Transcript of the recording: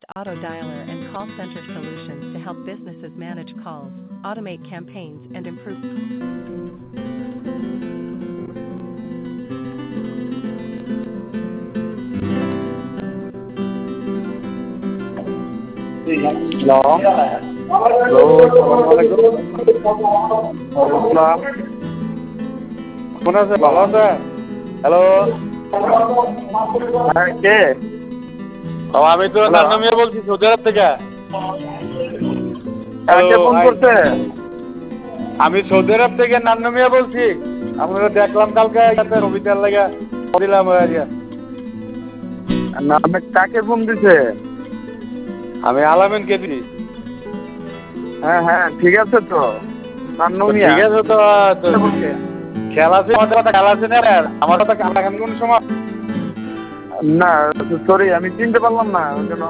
auto dialer and call center solutions to help businesses manage calls, automate campaigns, and improve. Hello hello আসসালামু আলাইকুম আসসালাম কেমন আছে ভালো আছে হ্যালো হ্যাঁ কে আমি তো নান্নু মিয়া বলছি সৌদি আরব থেকে হ্যালো কে ফোন করছে আমি সৌদি আরব থেকে নান্নু মিয়া বলছি আপনারা দেখলাম কালকে রবিবার লাগে দিলাম না আপনি কাকে ফোন দিছে আমি আলামিন কেদি হ্যাঁ হ্যাঁ ঠিক আছে তো নান্নু মিয়া ঠিক আছে তো খেলা আছে আমাদের কথা খেলা আছে না আমার কথা কামড়া কোন সময় না সরি আমি চিনতে পারলাম না ওই জন্য